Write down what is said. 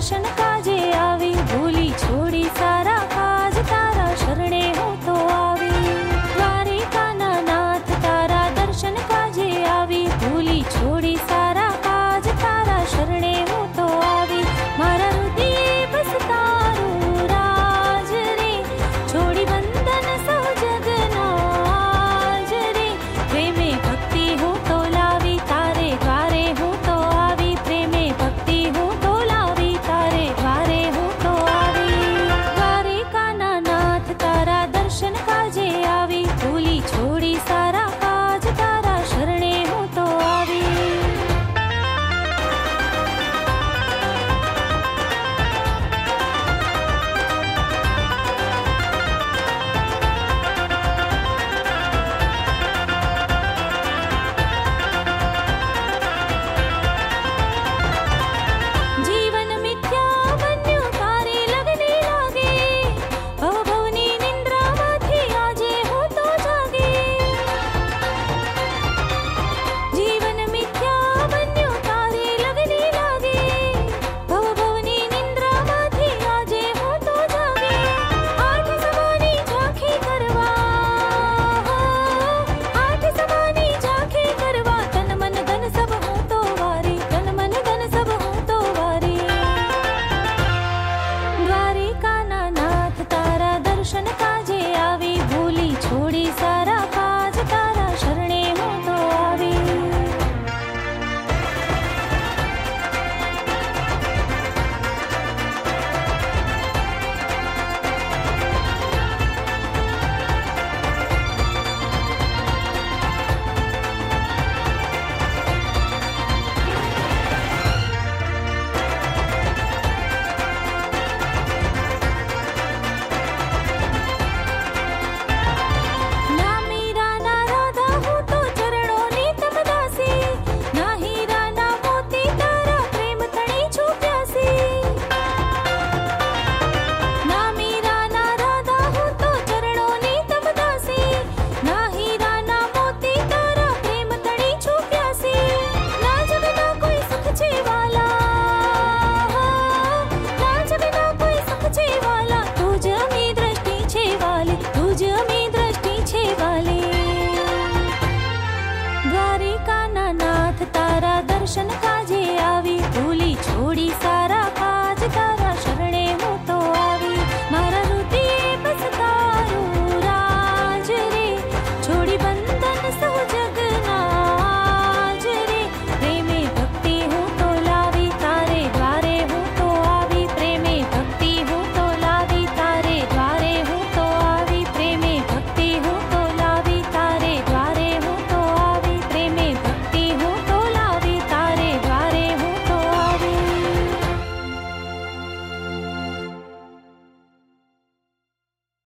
दर्शन काजे आवी, भूली छोड़ी सारा काज तारा शरणे हूँ तो आवी। द्वारिका ना नाथ तारा दर्शन काजे आवी, भूली छोड़ी सारा काज तारा शरणे हूँ तो आवी। मारा हृदय बस तारू राज रे, छोड़ी बंधन सौ जगनाज रे। प्रेमे भक्ति हूँ तो लावी, तारे द्वारे हूँ तो आवी। प्रेमे भक्ति हूँ तो लावी, तारे द्वारे हूँ तो आवी। द्वारिका ना नाथ तारा दर्शन काजे आवी, भूली छोड़ी सारा काज तारा शरणे हूँ तो आवी। जीवन मिथ्या बन्यो तारी लगने लागे, भवभवनी निंद्रा माथी आजे हो तो जागे। जीवन मिथ्या बन्यो तारी लगने लागे, भवभवनी निंद्रा माथी आजे हो तो जागे। आठ समानी झांकी करवा, आठ समानी झांकी करवा। तन मन धन सब हो तो वारी, तन मन धन सब हो तो वारी। द्वारिका ना नाथ तारा दर्शन काजे आवी, भूली छोड़ी सारा काज तारा शरणे हूँ तो आवी। ना मीरा ना राधा हूँ तो चरणों नी तम दासी, ना हीरा ना मोती तारा प्रेम तणी छू प्यासी। ना मीरा ना राधा हूँ तो चरणों नी तम दासी, ना हीरा ना मोती तारा प्रेम तणी छू प्यासी। ना जग ना कोई सुख छे वाला, ना जग ना कोई सुख छे वाला। तुझ अमी दृष्टि छे वाली, तुझ अमी दृष्टि छे वाली। द्वारिका ना नाथ तारा दर्शन काजे आवी, भूली छोड़ी सारा काज तारा